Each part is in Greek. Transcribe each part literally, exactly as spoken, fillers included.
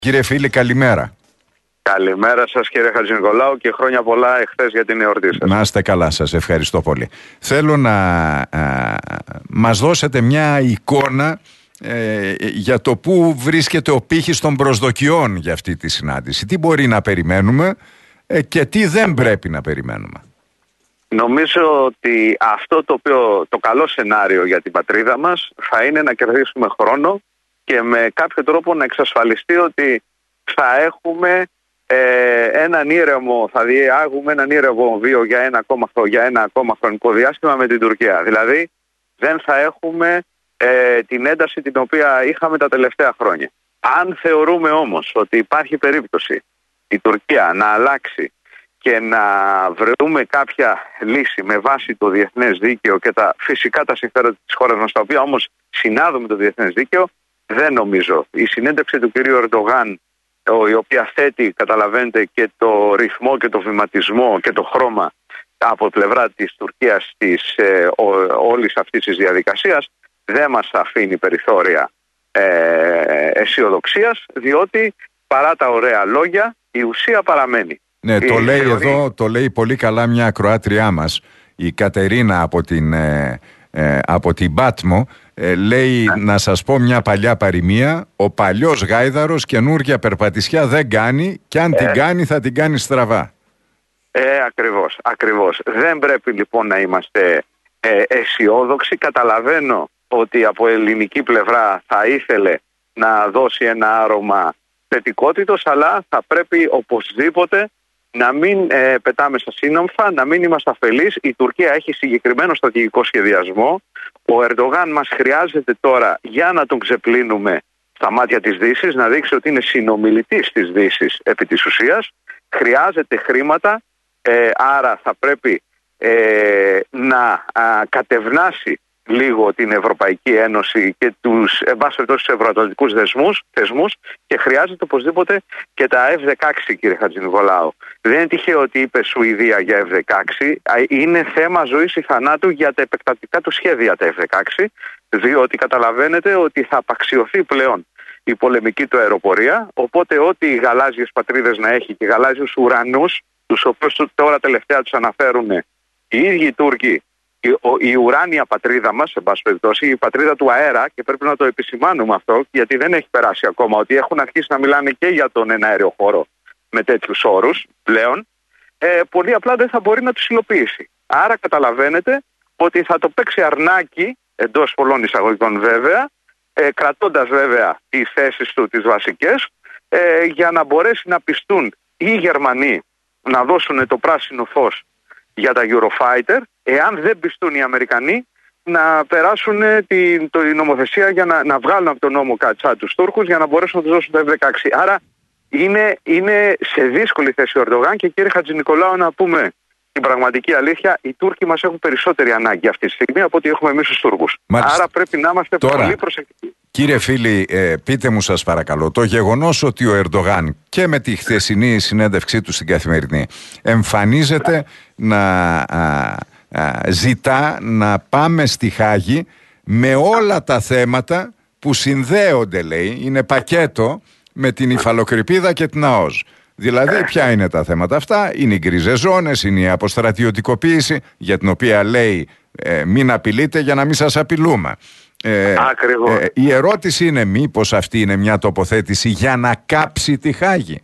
Κύριε φίλη, καλημέρα. Καλημέρα σας κύριε Χατζηνικολάου και χρόνια πολλά εχθές για την εορτή σας. Να είστε καλά, σας ευχαριστώ πολύ. Θέλω να α, μας δώσετε μια εικόνα ε, για το πού βρίσκεται ο πύχης των προσδοκιών για αυτή τη συνάντηση. Τι μπορεί να περιμένουμε ε, και τι δεν πρέπει να περιμένουμε. Νομίζω ότι αυτό το, οποίο, το καλό σενάριο για την πατρίδα μας θα είναι να κερδίσουμε χρόνο και με κάποιο τρόπο να εξασφαλιστεί ότι θα έχουμε ε, έναν ήρεμο, θα διάγουμε έναν ήρεμο βίο για ένα, ακόμα, για ένα ακόμα χρονικό διάστημα με την Τουρκία. Δηλαδή δεν θα έχουμε ε, την ένταση την οποία είχαμε τα τελευταία χρόνια. Αν θεωρούμε όμως ότι υπάρχει περίπτωση η Τουρκία να αλλάξει και να βρούμε κάποια λύση με βάση το διεθνές δίκαιο και τα φυσικά τα συμφέροντα της χώρας μας, τα οποία όμως συνάδουν με το διεθνές δίκαιο, δεν νομίζω. Η συνέντευξη του κυρίου Ερντογάν, η οποία θέτει, καταλαβαίνετε, και το ρυθμό και το βηματισμό και το χρώμα από πλευρά της Τουρκίας της ε, ο, όλης αυτής της διαδικασίας, δεν μας αφήνει περιθώρια ε, αισιοδοξίας, διότι παρά τα ωραία λόγια η ουσία παραμένει. Ναι, το λέει θεωρεί... εδώ, το λέει πολύ καλά μια ακροάτριά μας, η Κατερίνα από την, ε, ε, από την Πάτμο, ε, λέει ναι. Να σας πω μια παλιά παροιμία, ο παλιός γάιδαρος καινούργια περπατησιά δεν κάνει και αν ε. την κάνει θα την κάνει στραβά. Ε, ακριβώς, ακριβώς. Δεν πρέπει λοιπόν να είμαστε ε, αισιόδοξοι. Καταλαβαίνω ότι από ελληνική πλευρά θα ήθελε να δώσει ένα άρωμα θετικότητος, αλλά θα πρέπει οπωσδήποτε να μην ε, πετάμε στα σύννεφα, να μην είμαστε αφελείς. Η Τουρκία έχει συγκεκριμένο στρατηγικό σχεδιασμό. Ο Ερντογάν μας χρειάζεται τώρα για να τον ξεπλύνουμε στα μάτια της Δύσης, να δείξει ότι είναι συνομιλητής της Δύσης επί της ουσίας. Χρειάζεται χρήματα, ε, άρα θα πρέπει ε, να α, κατευνάσει λίγο την Ευρωπαϊκή Ένωση και τους, εν πάση περιπτώσει, τους ευρωατλαντικούς δεσμούς, θεσμούς, και χρειάζεται οπωσδήποτε και τα εφ δεκαέξι, κύριε Χατζηνικολάου. Δεν είναι τυχαίο ότι είπε Σουηδία για εφ δεκαέξι. Είναι θέμα ζωής ή θανάτου για τα επεκτατικά του σχέδια τα εφ δεκαέξι, διότι καταλαβαίνετε ότι θα απαξιωθεί πλέον η πολεμική του αεροπορία. Οπότε, ό,τι οι γαλάζιες πατρίδες να έχει και γαλάζιους ουρανούς, τους οποίους τώρα τελευταία τους αναφέρουν οι ίδιοι οι Τούρκοι, Η, ο, η ουράνια πατρίδα μας, σε πάση περιπτώσει, η πατρίδα του αέρα, και πρέπει να το επισημάνουμε αυτό, γιατί δεν έχει περάσει ακόμα, ότι έχουν αρχίσει να μιλάνε και για τον εναέριο χώρο με τέτοιους όρους πλέον, ε, πολύ απλά δεν θα μπορεί να τους υλοποιήσει. Άρα καταλαβαίνετε ότι θα το παίξει αρνάκι, εντός πολλών εισαγωγικών βέβαια, ε, κρατώντας βέβαια τις θέσεις του τις βασικές, ε, για να μπορέσει να πιστούν οι Γερμανοί να δώσουν το πράσινο φως για τα Eurofighter, εάν δεν πιστούν οι Αμερικανοί να περάσουν την, το, η νομοθεσία για να, να βγάλουν από τον νόμο Κατσά τους Τούρκους για να μπορέσουν να τους δώσουν το εφ δεκαέξι. Άρα είναι, είναι σε δύσκολη θέση ο Ερντογάν, και κύριε Χατζηνικολάου, να πούμε την πραγματική αλήθεια, οι Τούρκοι μας έχουν περισσότερη ανάγκη αυτή τη στιγμή από ότι έχουμε εμείς τους Τούρκους. Μάλιστα. Άρα πρέπει να είμαστε Τώρα, πολύ προσεκτικοί. Κύριε φίλοι, ε, πείτε μου σας παρακαλώ, το γεγονός ότι ο Ερντογάν και με τη χθεσινή συνέντευξή του στην Καθημερινή εμφανίζεται να α, α, ζητά να πάμε στη Χάγη με όλα τα θέματα που συνδέονται, λέει, είναι πακέτο με την υφαλοκρηπίδα και την ΑΟΣ. Δηλαδή, ποια είναι τα θέματα αυτά? Είναι οι γκρίζες ζώνες, είναι η αποστρατιωτικοποίηση, για την οποία λέει ε, μην απειλείτε για να μην σας απειλούμε. Ε, Ακριβώς. Ε, η ερώτηση είναι, μήπως αυτή είναι μια τοποθέτηση για να κάψει τη Χάγη?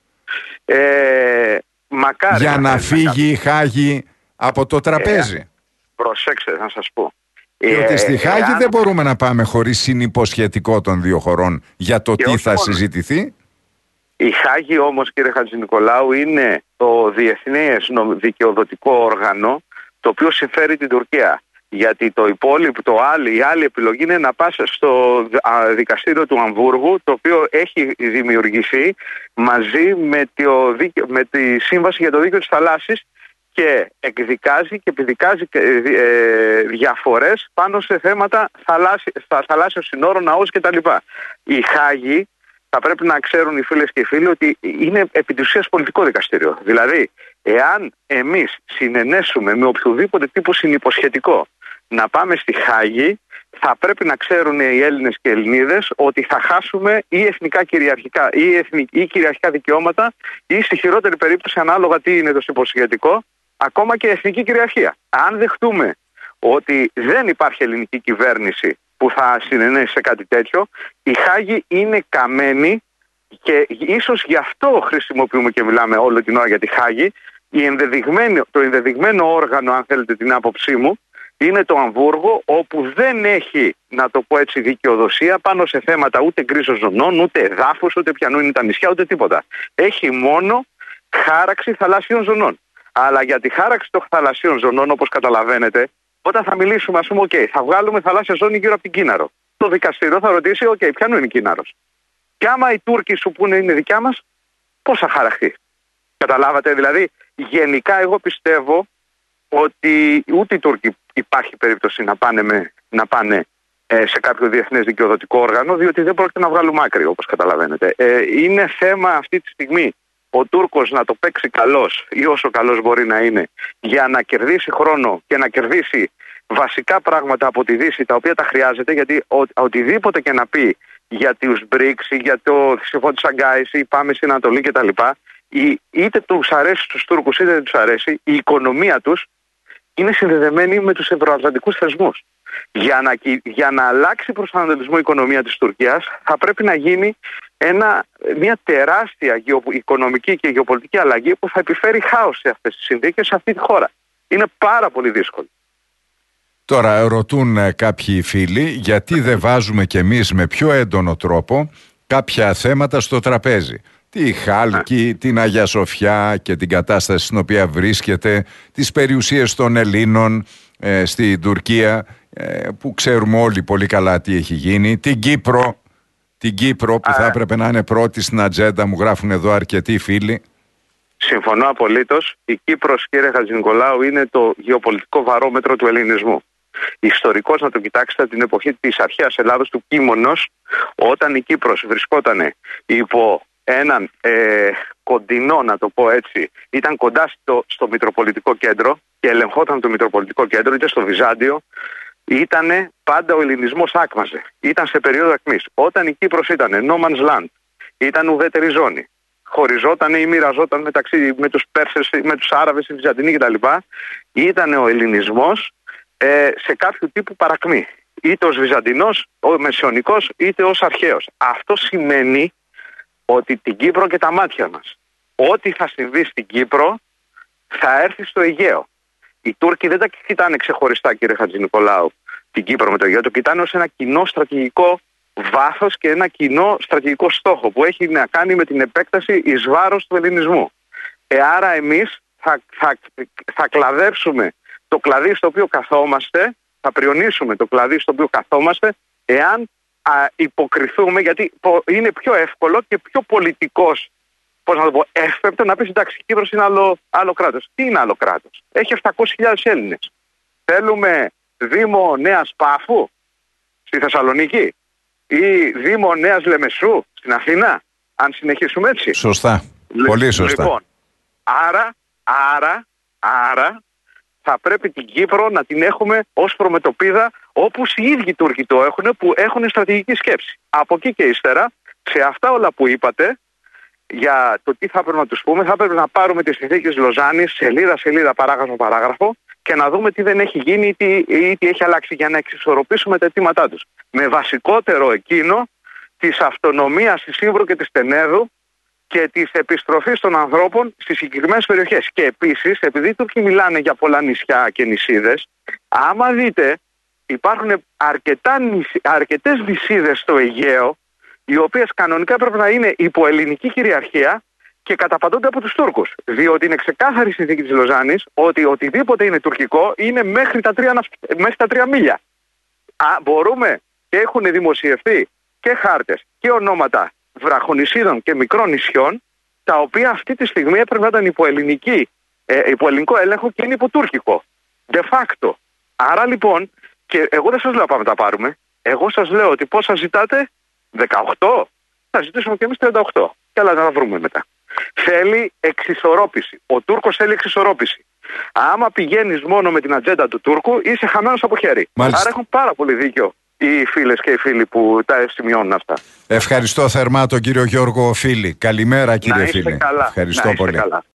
Ε, μακάρι, για μακάρι, να φύγει η Χάγη από το τραπέζι. Ε, προσέξτε, να σας πω. Διότι ε, στη Χάγη εάν... δεν μπορούμε να πάμε χωρίς συνυποσχετικό των δύο χωρών για το και τι θα μόνο συζητηθεί. Η Χάγη όμως, κύριε Χατζηνικολάου, είναι το διεθνές δικαιοδοτικό όργανο το οποίο συμφέρει την Τουρκία. Γιατί το υπόλοιπο, το άλλη, η άλλη επιλογή είναι να πας στο δικαστήριο του Αμβούργου, το οποίο έχει δημιουργηθεί μαζί με, το, με τη Σύμβαση για το Δίκαιο της Θαλάσσης, και εκδικάζει και επιδικάζει ε, διαφορές πάνω σε θέματα θαλάσσι, στα θαλάσσιων συνόρων, ναός κτλ. Η Χάγη, θα πρέπει να ξέρουν οι φίλες και οι φίλοι, ότι είναι επί της ουσίας πολιτικό δικαστήριο. Δηλαδή, εάν εμείς συνενέσουμε με οποιοδήποτε τύπο συνυποσχετικό να πάμε στη Χάγη, θα πρέπει να ξέρουν οι Έλληνες και οι Ελληνίδες ότι θα χάσουμε ή εθνικά κυριαρχικά ή, εθνική, ή κυριαρχικά δικαιώματα ή στη χειρότερη περίπτωση, ανάλογα τι είναι το συμποσυγετικό, ακόμα και εθνική κυριαρχία. Αν δεχτούμε ότι δεν υπάρχει ελληνική κυβέρνηση που θα συνενέσει σε κάτι τέτοιο, η Χάγη είναι καμένη και ίσως γι' αυτό χρησιμοποιούμε και μιλάμε όλο την ώρα για τη Χάγη. Η ενδεδειγμένο, το ενδεδειγμένο όργανο, αν θέλετε την άποψή μου, είναι το Αμβούργο, όπου δεν έχει, να το πω έτσι, δικαιοδοσία πάνω σε θέματα ούτε γκρίζων ζωνών, ούτε εδάφους, ούτε πιανού είναι τα νησιά, ούτε τίποτα. Έχει μόνο χάραξη θαλάσσιων ζωνών. Αλλά για τη χάραξη των θαλασσίων ζωνών, όπως καταλαβαίνετε, όταν θα μιλήσουμε, ας πούμε, OK, θα βγάλουμε θαλάσσια ζώνη γύρω από την Κίναρο. Το δικαστήριο θα ρωτήσει, OK, ποιανού είναι η Κίναρος. Και άμα οι Τούρκοι σου πούνε είναι δικιά μας, πώς θα χαραχθεί. Καταλάβατε, δηλαδή, γενικά εγώ πιστεύω ότι ούτε οι Τούρκοι υπάρχει περίπτωση να πάνε, με, να πάνε ε, σε κάποιο διεθνές δικαιοδοτικό όργανο, διότι δεν πρόκειται να βγάλουμε άκρη, όπως καταλαβαίνετε. Ε, είναι θέμα αυτή τη στιγμή ο Τούρκος να το παίξει καλός ή όσο καλός μπορεί να είναι, για να κερδίσει χρόνο και να κερδίσει βασικά πράγματα από τη Δύση, τα οποία τα χρειάζεται, γιατί ο, οτιδήποτε και να πει για τους μπρικς ή για το Συμφώνιο της Σαγκάης ή πάμε στην Ανατολή κτλ., είτε τους αρέσει στους Τούρκους είτε δεν τους αρέσει, η οικονομία τους είναι συνδεδεμένη με τους ευρωατλαντικούς θεσμούς. Για να, για να αλλάξει προσανατολισμό η οικονομία της Τουρκίας θα πρέπει να γίνει ένα, μια τεράστια γεω, οικονομική και γεωπολιτική αλλαγή που θα επιφέρει χάος σε αυτές τις συνθήκες σε αυτή τη χώρα. Είναι πάρα πολύ δύσκολο. Τώρα ρωτούν κάποιοι φίλοι γιατί δεν βάζουμε κι εμείς με πιο έντονο τρόπο κάποια θέματα στο τραπέζι. Τη Χάλκη, την Αγία Σοφιά και την κατάσταση στην οποία βρίσκεται, τις περιουσίες των Ελλήνων ε, στην Τουρκία, ε, που ξέρουμε όλοι πολύ καλά τι έχει γίνει, την Κύπρο, την Κύπρο που θα έπρεπε να είναι πρώτη στην ατζέντα, μου γράφουν εδώ αρκετοί φίλοι. Συμφωνώ απολύτως. Η Κύπρος, κύριε Χατζηνικολάου, είναι το γεωπολιτικό βαρόμετρο του ελληνισμού. Ιστορικός, να το κοιτάξετε, την εποχή της αρχαίας Ελλάδος, του Κίμωνος, όταν η Κύπρος βρισκόταν υπό έναν ε, κοντινό, να το πω έτσι, ήταν κοντά στο, στο Μητροπολιτικό Κέντρο και ελεγχόταν το Μητροπολιτικό Κέντρο, είτε στο Βυζάντιο, ήταν πάντα ο ελληνισμός άκμαζε. Ήταν σε περίοδο ακμής. Όταν η Κύπρος ήταν no man's land, ήταν ουδέτερη ζώνη, χωριζόταν ή μοιραζόταν μεταξύ με τους Πέρσες, με τους Άραβες, οι Βυζαντινοί κτλ., ήταν ο ελληνισμός ε, σε κάποιο τύπου παρακμή. Είτε ως Βυζαντινός, ο Μεσαιωνικός, είτε ως αρχαίος. Αυτό σημαίνει ότι την Κύπρο και τα μάτια μας, ό,τι θα συμβεί στην Κύπρο θα έρθει στο Αιγαίο. Οι Τούρκοι δεν τα κοιτάνε ξεχωριστά, κύριε Χατζηνικολάου, την Κύπρο με το Αιγαίο, το κοιτάνε ως ένα κοινό στρατηγικό βάθος και ένα κοινό στρατηγικό στόχο που έχει να κάνει με την επέκταση εις βάρος του ελληνισμού. Ε, άρα εμείς θα, θα, θα κλαδέψουμε το κλαδί στο οποίο καθόμαστε, θα πριονίσουμε το κλαδί στο οποίο καθόμαστε, εάν α, υποκριθούμε, γιατί είναι πιο εύκολο και πιο πολιτικός, πώς να το πω, εύπεπτο να πεις εντάξει, η Κύπρος είναι άλλο, άλλο κράτος. Τι είναι άλλο κράτος? Έχει επτακόσιες χιλιάδες Έλληνες. Θέλουμε Δήμο Νέας Πάφου στη Θεσσαλονίκη ή Δήμο Νέας Λεμεσού στην Αθήνα, αν συνεχίσουμε έτσι? Σωστά. Λε, Πολύ σωστά. Λοιπόν, άρα, άρα, άρα θα πρέπει την Κύπρο να την έχουμε ως προμετωπίδα, όπως οι ίδιοι Τούρκοι το έχουν, που έχουν στρατηγική σκέψη. Από εκεί και ύστερα, σε αυτά όλα που είπατε, για το τι θα πρέπει να τους πούμε, θα πρέπει να πάρουμε τις συνθήκες Λοζάνης, σελίδα-σελίδα, παράγραφο-παράγραφο, και να δούμε τι δεν έχει γίνει ή τι, ή τι έχει αλλάξει, για να εξισορροπήσουμε τα αιτήματά τους. Με βασικότερο εκείνο της αυτονομίας της Ήμβρου και της Τενέδου και της επιστροφής των ανθρώπων στις συγκεκριμένες περιοχές. Και επίσης, επειδή οι Τούρκοι μιλάνε για πολλά νησιά και νησίδες, άμα δείτε, υπάρχουν αρκετά, αρκετές νησίδες στο Αιγαίο, οι οποίες κανονικά πρέπει να είναι υπό ελληνική κυριαρχία και καταπατώνται από τους Τούρκους. Διότι είναι ξεκάθαρη η συνθήκη της Λοζάνης ότι οτιδήποτε είναι τουρκικό είναι μέχρι τα τρία, μέχρι τα τρία μίλια. Α, μπορούμε, και έχουν δημοσιευθεί και χάρτες και ονόματα βραχονησίδων και μικρών νησιών, τα οποία αυτή τη στιγμή έπρεπε να ήταν υπό, ελληνική, ε, υπό ελληνικό έλεγχο και είναι υπό τουρκικό. De facto. Άρα λοιπόν, και εγώ δεν σας λέω πάμε τα πάρουμε, εγώ σας λέω ότι πόσα ζητάτε, δεκαοκτώ, θα ζητήσουμε και εμείς τριάντα οκτώ. Και άλλα να τα βρούμε μετά. Θέλει εξισορρόπηση. Ο Τούρκος θέλει εξισορρόπηση. Άμα πηγαίνεις μόνο με την ατζέντα του Τούρκου, είσαι χαμένος από χέρι. Μάλιστα. Άρα έχουν πάρα πολύ δίκιο οι φίλες και οι φίλοι που τα σημειώνουν αυτά. Ευχαριστώ θερμά τον κύριο Γιώργο Φίλη. Καλημέρα κύριε Φίλη. Καλά. Ευχαριστώ πολύ. Καλά.